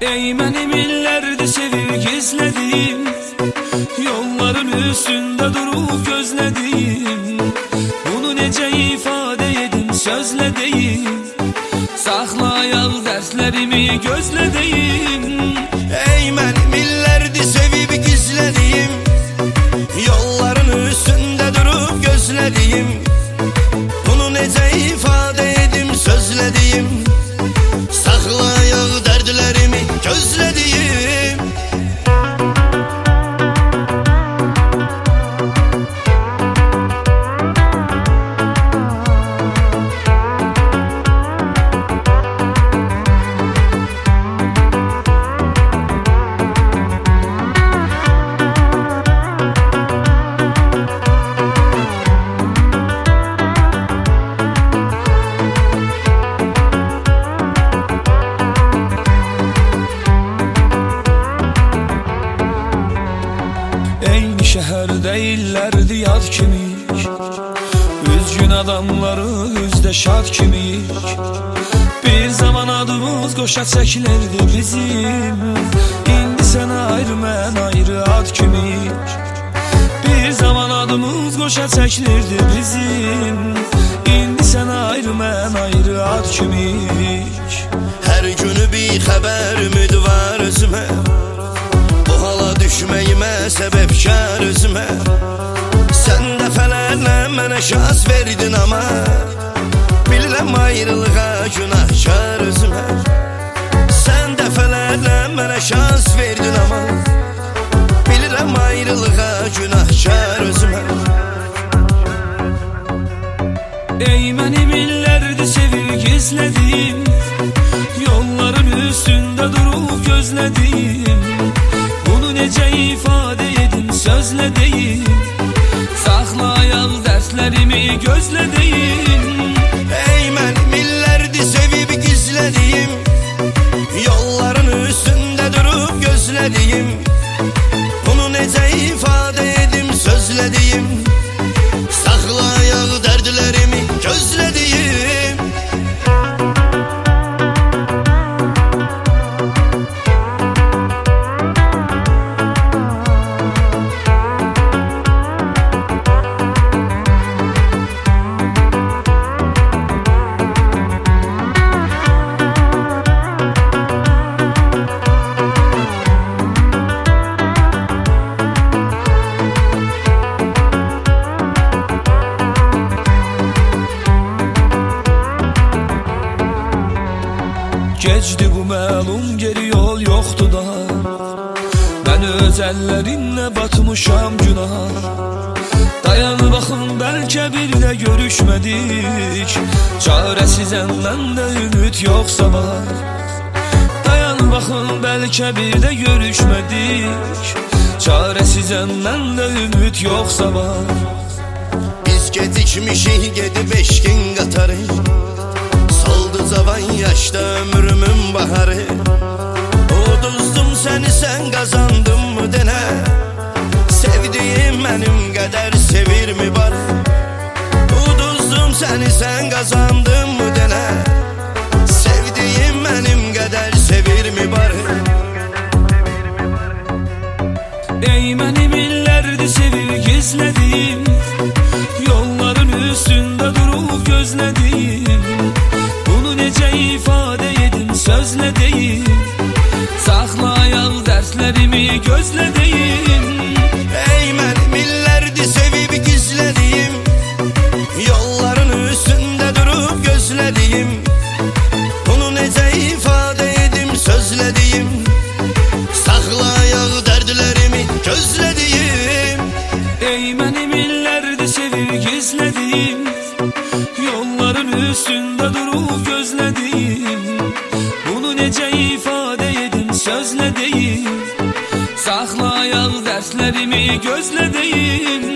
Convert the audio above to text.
Ey mənim illərdir sevib gizlədim, yolların üstündə durub gözlədim. Bunu necə ifadə edim, sözlə deyim, saxlayaq dərslərimi gözlədiyim. Ey mənim illərdir sevib gizlədiyim, yolların üstündə durub gözlədiyim. Bunu necə ifadə edim, sözlə deyim, saxlayaq dərdlərimi gözlədiyim. Eyni şəhərdə illərdir yad kimik, üzgün adamları üzdə şad kimik. Bir zaman adımız qoşa çəkilirdi bizim, indi sən ayrı mən ayrı ad kimik. Bir zaman adımız qoşa çəkilirdi bizim, indi sən ayrı mən ayrı ad kimik. Hər günü bir xəbər ümidvar özümə, bu hala düşməyimə səbəbkar özümə. Sən dəfələrlə mənə şans verdin amma, bilirəm ayrılığa günahkar özümə. Sən dəfələrlə mənə şans verdin amma, bilirəm ayrılığa günahkar özümə. Ey mənim illərdir sevib gizlədim, yolların üstündə durub gözlədim. Bunu necə ifadə edim, sözlə deyim, saxlayaq dərslərimi gözlədiyim. Ey mənim illərdir sevib gizlədiyim, yolların üstündə durub gözlədiyim. Bunu necə ifadə edim, sözlə deyim, saxlayaq dərdlərimi gözlədiyim. Gecdi bu məlum, geri yol yoxdur da, mən öz əllərimlə batmışam günah. Dayan baxın, bəlkə bir də görüşmədik, çarəsizəm məndə ümid yoxsa var. Dayan baxın, bəlkə bir də görüşmədik, çarəsizəm məndə ümid yoxsa var. Biz gecikmişik gedib eşqin qatarı, saldı cavan yaşda ömrümün baharı. Uduzdum səni, sən qazandın mı denə, sevdiyim mənim qədər sevirmi var? Uduzdum səni, sən qazandın mı denə, sevdiyim mənim qədər sevirmi var? Ey mənim illərdir sevib gizlədim, yolların üstündə durub gözlədim. Bunu necə ifadə edim, sözlə deyim, saxlayaq dərslərimi gözlədiyim. Ey mənim illərdir sevib gizlədiyim, yolların üstündə durub gözlədiyim. Bunu necə ifadə edim, sözlə deyim, saxlayaq dərdlərimi gözlədiyim. Ey mənim illərdir sevib gizlədim, yolların üstündə durub gözlədim. Bunu necə ifadə edim, sözlə deyim, saxlayaq dərslərimi gözlədiyim.